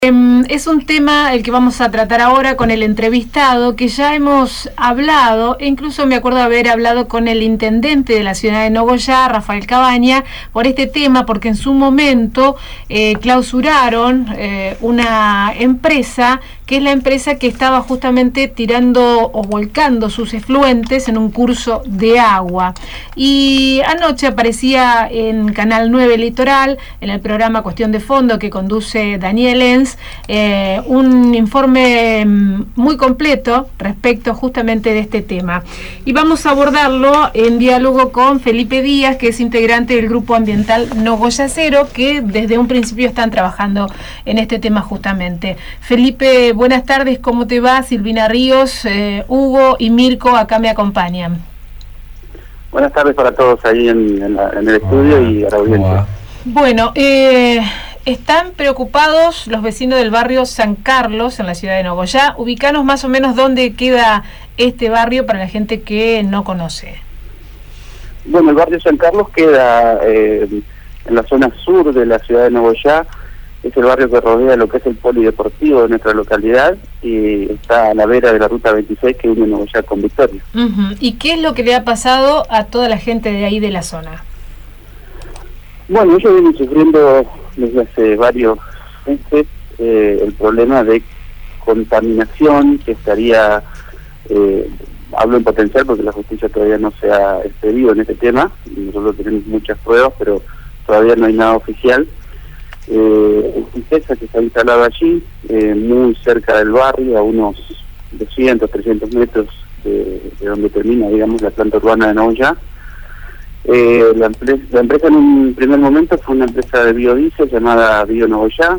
Es un tema el que vamos a tratar ahora con el entrevistado, que ya hemos hablado, e incluso me acuerdo haber hablado con el intendente de la ciudad de Nogoyá, Rafael Cabaña, por este tema, porque en su momento clausuraron una empresa, que es la empresa que estaba justamente tirando o volcando sus efluentes en un curso de agua. Y anoche aparecía en Canal 9 Litoral, en el programa Cuestión de Fondo que conduce Daniel Enz, un informe muy completo respecto justamente de este tema. Y vamos a abordarlo en diálogo con Felipe Díaz, que es integrante del Grupo Ambiental Nogoyacero, que desde un principio están trabajando en este tema justamente. Felipe, buenas tardes, ¿cómo te va? Silvina Ríos, Hugo y Mirko acá me acompañan. Buenas tardes para todos ahí en el estudio y a la audiencia. Bueno, están preocupados los vecinos del barrio San Carlos, en la ciudad de Nogoyá. Ubicanos más o menos dónde queda este barrio para la gente que no conoce. Bueno, el barrio San Carlos queda en la zona sur de la ciudad de Nogoyá. Es el barrio que rodea lo que es el polideportivo de nuestra localidad y está a la vera de la ruta 26 que une Nogoyá con Victoria. ¿Y qué es lo que le ha pasado a toda la gente de ahí de la zona? Bueno, ellos vienen sufriendo desde hace varios meses el problema de contaminación que estaría, hablo en potencial porque la justicia todavía no se ha expedido en este tema, y nosotros tenemos muchas pruebas, pero todavía no hay nada oficial. Empresa que está instalada allí, muy cerca del barrio, a unos 200, 300 metros de donde termina, digamos, la planta urbana de Nogoyá. La empresa en un primer momento fue una empresa de biodiesel llamada Bio Nogoyá.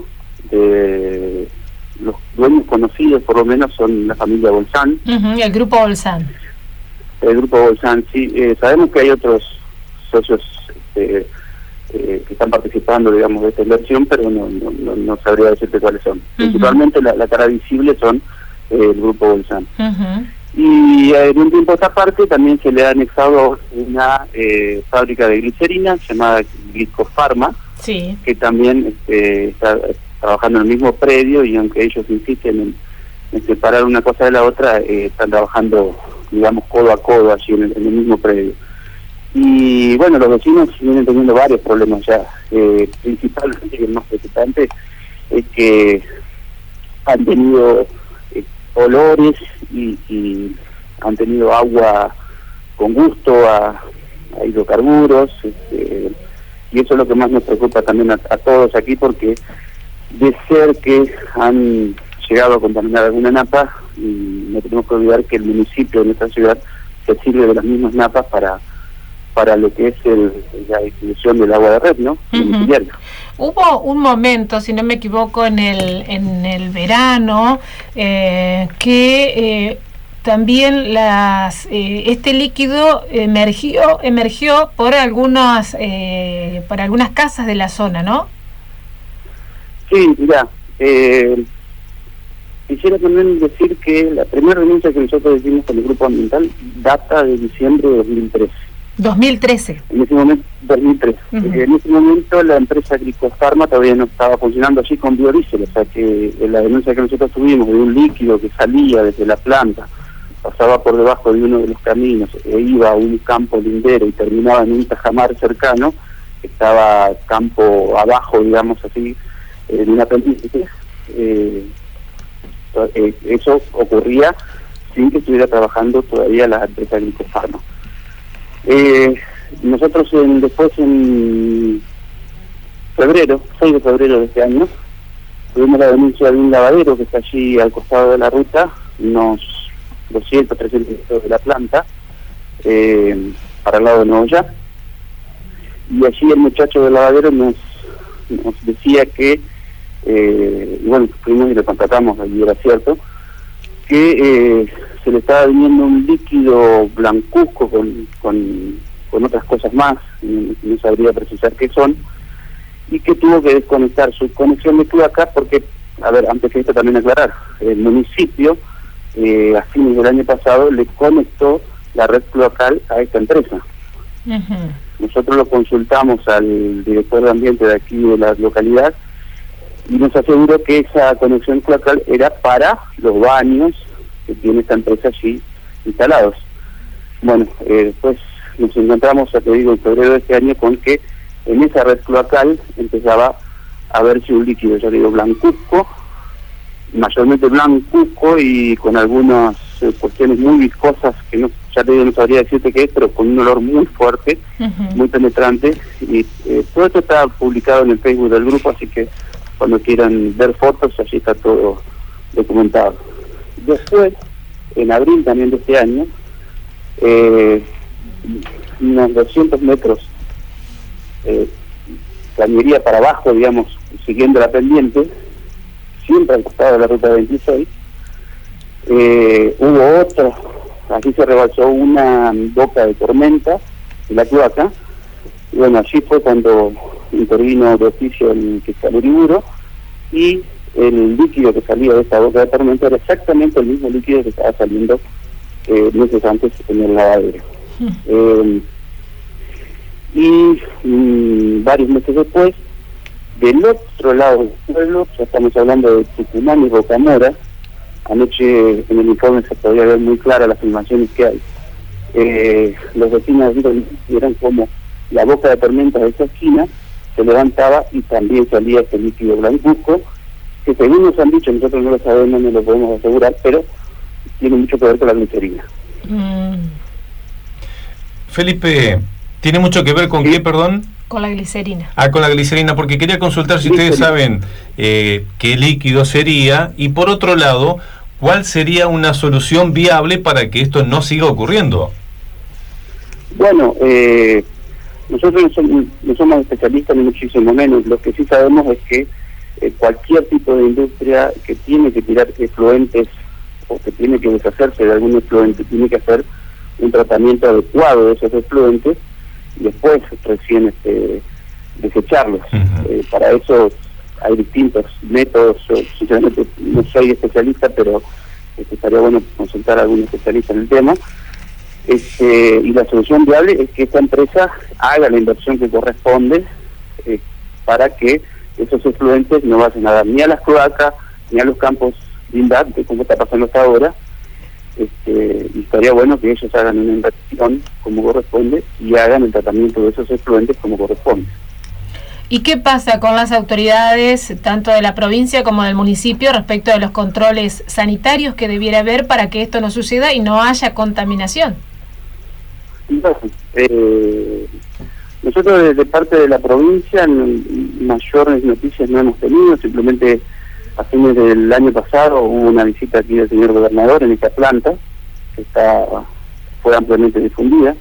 Los dueños conocidos por lo menos son la familia Bolzán. El grupo Bolzán. El grupo Bolzán, sí. Sabemos que hay otros socios que están participando, digamos, de esta inversión, pero no sabría decirte cuáles son. Principalmente la cara visible son el grupo Bolzán. Y en un tiempo a esta parte también se le ha anexado una fábrica de glicerina llamada Glicofarma, sí, que también está trabajando en el mismo predio, y aunque ellos insisten en separar una cosa de la otra, están trabajando, digamos, codo a codo allí en el mismo predio. Y bueno, los vecinos vienen teniendo varios problemas ya. Principalmente, y el más preocupante, es que han tenido olores y han tenido agua con gusto a hidrocarburos, y eso es lo que más nos preocupa también a todos aquí, porque de ser que han llegado a contaminar alguna napa, y no tenemos que olvidar que el municipio de nuestra ciudad se sirve de las mismas napas para lo que es la distribución del agua de red, ¿no? Hubo un momento, si no me equivoco, en el verano, que también este líquido emergió por algunas casas de la zona, ¿no? Sí, mira, quisiera también decir que la primera denuncia que nosotros hicimos con el Grupo Ambiental data de diciembre de 2013. 2013. En ese momento, 2013. En ese momento la empresa Glicofarma todavía no estaba funcionando allí con biodiesel, o sea que la denuncia que nosotros tuvimos de un líquido que salía desde la planta, pasaba por debajo de uno de los caminos e iba a un campo lindero y terminaba en un tajamar cercano, estaba campo abajo, digamos así, en una pendiente. Eso ocurría sin que estuviera trabajando todavía la empresa Glicofarma. Nosotros después en febrero, 6 de febrero de este año, tuvimos la denuncia de un lavadero que está allí al costado de la ruta, unos 200, 300 metros de la planta, para el lado de Nogoyá, y allí el muchacho del lavadero nos decía que, bueno, fuimos y lo contratamos, y era cierto, que se le estaba viniendo un líquido blancuzco con otras cosas más, no sabría precisar qué son, y que tuvo que desconectar su conexión de cloaca porque, a ver, antes que esto también aclarar, el municipio a fines del año pasado le conectó la red cloacal a esta empresa. Nosotros lo consultamos al director de ambiente de aquí de la localidad y nos aseguró que esa conexión cloacal era para los baños que tiene esta empresa allí instalados. Bueno, después nos encontramos, ya te digo, en febrero de este año con que en esa red cloacal empezaba a verse un líquido, ya digo, blancuzco, mayormente blancuzco y con algunas cuestiones muy viscosas que no, ya te digo, no sabría decirte qué es, pero con un olor muy fuerte, muy penetrante, y todo esto está publicado en el Facebook del grupo, así que cuando quieran ver fotos, allí está todo documentado. Después, en abril también de este año, unos 200 metros cañería para abajo, digamos, siguiendo la pendiente, siempre al costado de la ruta 26, hubo otro, aquí se rebalsó una boca de tormenta en la cloaca, y bueno, allí fue cuando intervino de oficio el fiscal Uriburu, y el líquido que salía de esta boca de tormenta era exactamente el mismo líquido que estaba saliendo meses antes en el lavadero. Varios meses después, del otro lado del pueblo, ya estamos hablando de Tucumán y Rocamora, anoche en el informe se podía ver muy claras las filmaciones que hay. Los vecinos vieron como la boca de tormenta de esa esquina se levantaba y también salía ese líquido blancuzco, que según nos han dicho, nosotros no lo sabemos, no lo podemos asegurar, pero tiene mucho que ver con la glicerina. Felipe, ¿tiene mucho que ver con qué, perdón? Con la glicerina. Con la glicerina, porque quería consultar si ustedes saben qué líquido sería, y por otro lado, ¿cuál sería una solución viable para que esto no siga ocurriendo? Bueno, nosotros no somos especialistas ni muchísimo menos. Lo que sí sabemos es que cualquier tipo de industria que tiene que tirar efluentes o que tiene que deshacerse de algún efluente, tiene que hacer un tratamiento adecuado de esos efluentes y después recién desecharlos. Para eso hay distintos métodos. Yo, sinceramente, no soy especialista, pero estaría bueno consultar a algún especialista en el tema. Y la solución viable es que esta empresa haga la inversión que corresponde para que esos efluentes no vayan a dar ni a las cloacas ni a los campos lindantes, como está pasando hasta ahora. Y estaría bueno que ellos hagan una inversión como corresponde y hagan el tratamiento de esos efluentes como corresponde. ¿Y qué pasa con las autoridades, tanto de la provincia como del municipio, respecto de los controles sanitarios que debiera haber para que esto no suceda y no haya contaminación? Nosotros desde parte de la provincia mayores noticias no hemos tenido, simplemente a fines del año pasado hubo una visita aquí del señor gobernador en esta planta, que fue ampliamente difundida,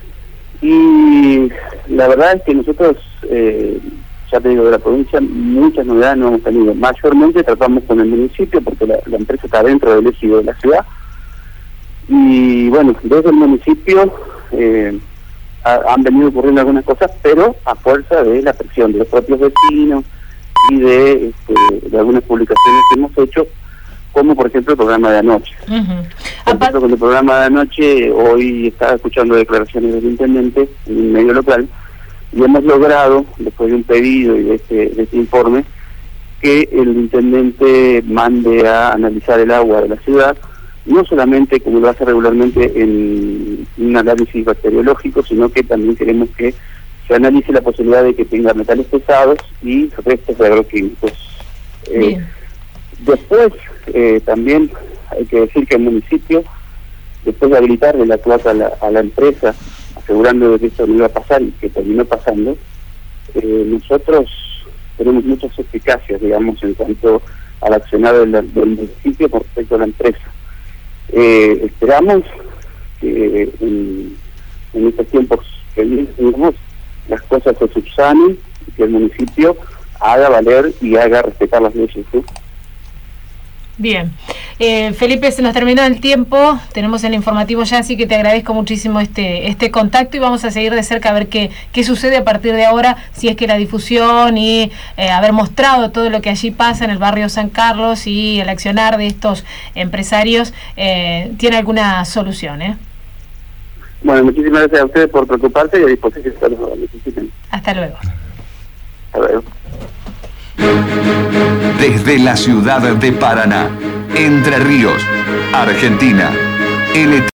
y la verdad es que nosotros, ya te digo, de la provincia muchas novedades no hemos tenido. Mayormente tratamos con el municipio porque la empresa está dentro del ejido de la ciudad, y bueno, desde el municipio han venido ocurriendo algunas cosas, pero a fuerza de la presión de los propios vecinos y de algunas publicaciones que hemos hecho, como por ejemplo el programa de anoche. Por ejemplo, con el programa de anoche, hoy estaba escuchando declaraciones del intendente en un medio local, y hemos logrado, después de un pedido y de este informe, que el intendente mande a analizar el agua de la ciudad, no solamente como lo hace regularmente en un análisis bacteriológico, sino que también queremos que se analice la posibilidad de que tenga metales pesados y restos de agroquímicos. Después, también hay que decir que el municipio, después de habilitarle la cloaca a la empresa, asegurando de que esto no iba a pasar y que terminó pasando, nosotros tenemos muchas eficacias, digamos, en cuanto al accionar del municipio con respecto a la empresa. Esperamos que en estos tiempos que vivimos las cosas se subsanen y que el municipio haga valer y haga respetar las leyes, ¿sí? Bien. Felipe, se nos terminó el tiempo, tenemos el informativo ya, así que te agradezco muchísimo este contacto y vamos a seguir de cerca a ver qué sucede a partir de ahora, si es que la difusión y haber mostrado todo lo que allí pasa en el barrio San Carlos y el accionar de estos empresarios tiene alguna solución, ¿eh? Bueno, muchísimas gracias a ustedes por preocuparse y a disposición para los que necesiten. Hasta luego. Hasta luego. Desde la ciudad de Paraná, Entre Ríos, Argentina,